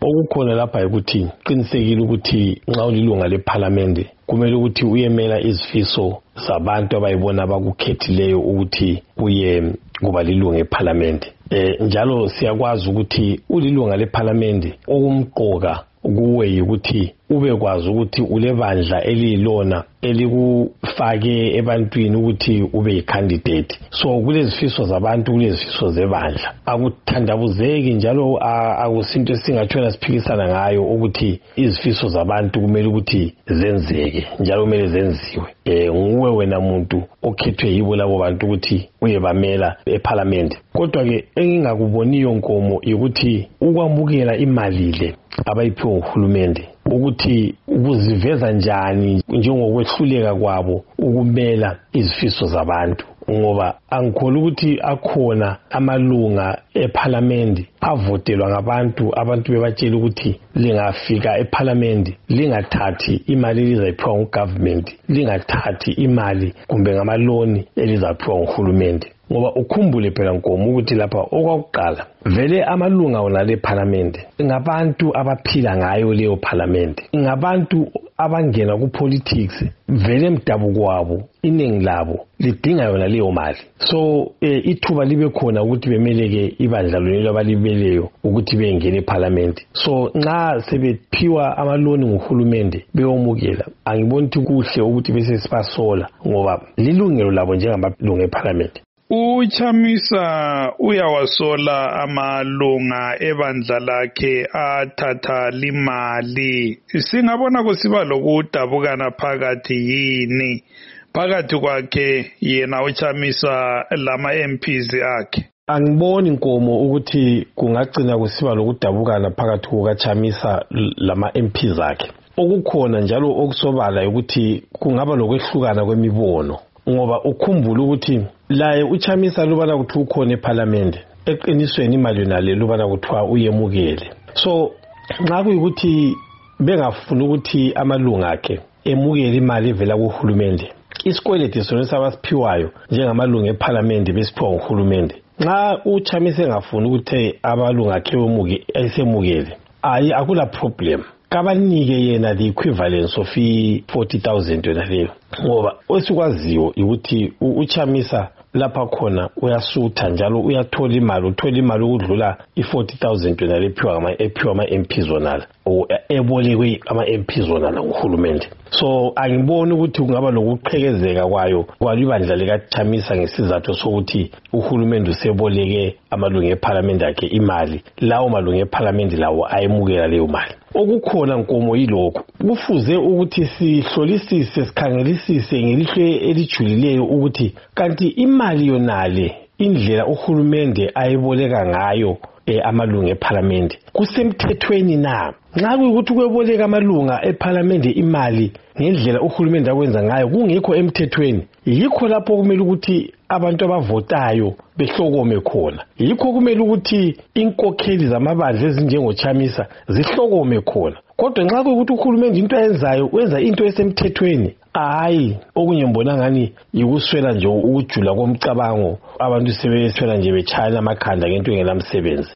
okukhona lapha ukuthi qinisekile ukuthi nxa ulilunga leParliament kumele ukuthi uyemela izifiso zabantu abayibona abakukhethileyo ukuthi uye kuba lilunga eParliament. Njalo siyakwazi ukuthi ulilunga leParliament okumqoka kuwe ukuthi ube kwazi ukuthi ulebandla elilona elikufake ebantwini ukuthi ube yicandidate. So kulezifiso zabantu, kulezifiso zebandla. Akuthandabuzeki njalo akusinto esingatshona siphikisana ngayo ukuthi izifiso zabantu kumele ukuthi zenzeke njalo kumele zenziwe. Nguwe wena muntu okhethwe yibo labo bantu ukuthi uyebamela eParliament. Kodwa ke engingakuboniyo Nkomo ukuthi ukwamukela imali le abayiphiwe nguhulumende ukuthi ukuziveza njani njengokwehluleka kwabo ukumela izifiso zabantu, ngoba angikholwa ukuthi akhona amalunga eParliament avotelwa ngabantu bebatshela ukuthi lingafika eParliament lingathathi imali elizayiphiwa ngugovernment, lingathathi imali kumbe ngamaloni elizaphiwa nguhulumende. Ngoba ukhumbule phela Nkomo ukuthi lapha okwakuqala vele amalunga wona leParliament ngabantu abaphila ngayo leyo Parliament, ngabantu abangena kupolitics vele emdabuko wabo iningi labo lidinga yona leyo mali. So ithuba libe khona ukuthi bemeleke ibandla lonelo abalibeleyo ukuthi bengene eParliament. So nxa sebephiwa amaloni nguhulumende beyomukela, angiboni ukuthi kuhle ukuthi bese sibasola ngoba lilungelo labo njengamalunga eParliament. Uchamisa uyawasola amalunga ebandla lakhe athatha limali. Singabona kusiba lokudabukana phakathi yini phakathi kwakhe yena Uchamisa lama MPs akhe. Angiboni Nkomo ukuthi kungagcina kusiba lokudabukana phakathi kukaChamisa lama MPs akhe. Okukhona njalo okusobala ukuthi kungaba lokwehlukana kwemibono, ngoba ukhumbula ukuthi laye uChamisa lubana ukuthi ukhona eParliament eqinisweni imali yonale lubana kuthiwa uyemukele. So nxa kuyikuthi bengafuna ukuthi amalunga akhe emukele imali evela kuhulumende, isikweleti sona sabasiphiwayo njengamalunga eParliament besiphiwa nguhulumende, nxa uChamisa engafuna ukuthi abalunga akhe esemukele akula problem, kabanike yena the equivalence of 40,000 yona leyo. Ngoba osikwaziyo ukuthi uChamisa lapha khona uyasutha njalo uyathola imali, uthola imali ukudlula 40,000 yona lephiwa ama MP zonala ebolekwe ama MP zonala nguhulumende. So angiboni ukuthi kungaba lokuqhekezeka kwayo kwalibandla likaChamisa ngesizathu sokuthi uhulumende useboleke amalunga eParliament akhe imali, lawo malunga eParliament lawo ayemukela leyo mali. Okukhona Nkomo yilokho kufuze ukuthi sihlolisise sikhangelisise ngelihlo elijulileyo ukuthi kanti imali yonale indlela uhulumende ayiboleka ngayo amalunga eParliament kusemthethweni na? Nxa kuyikuthi kuyeboleka amalunga eParliament imali ngendlela uhulumende akwenza ngayo kungekho emthethweni, yikho lapho kumele ukuthi abantu abavotayo behlokome khona, yikho kumele ukuthi inkokheli zamabandla ezinjengoChamisa zihlokome khona. Kodwa nxa kuyikuthi uhulumende into ayenzayo wenza into esemthethweni, okunye mbona ngani yikuswela nje ukujula komcabango, abantu sebeswela nje betshayana amakhanda ngento engelamsebenzi.